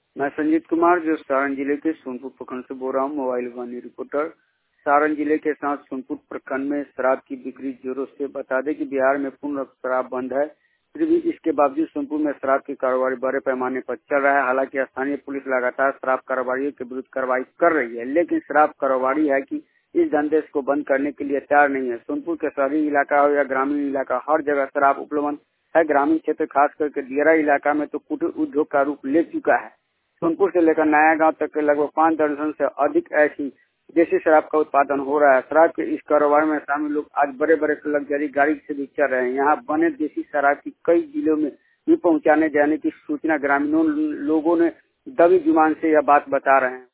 मैं संजीत कुमार जो सारण जिले के सोनपुर प्रखंड से बोल रहा हूँ, मोबाइल वानी रिपोर्टर। सारण जिले के साथ सोनपुर प्रखंड में शराब की बिक्री जोरों से। बता दें कि बिहार में पूर्ण शराब बंद है, फिर भी इसके बावजूद सोनपुर में शराब की कारोबारी बड़े पैमाने पर चल रहा है। हालांकि स्थानीय पुलिस लगातार शराब कारोबारियों के विरुद्ध कार्रवाई कर रही है, लेकिन शराब कारोबारी है कि इस धंधे को बंद करने के लिए तैयार नहीं है। सोनपुर के शहरी इलाका हो या ग्रामीण इलाका, हर जगह शराब उपलब्ध है। ग्रामीण क्षेत्र खास करके दियरा इलाका में तो कुटीर उद्योग का रूप ले चुका है। सोनपुर से लेकर नया गांव तक के लगभग 5 दर्जन से अधिक ऐसी देसी शराब का उत्पादन हो रहा है। शराब के इस कारोबार में शामिल लोग आज बड़े बड़े लग्जरी गाड़ी से भी चल रहे हैं। यहाँ बने देसी शराब की कई जिलों में भी पहुंचाने जाने की सूचना ग्रामीणों लोगों ने दबी जुबान से यह बात बता रहे हैं।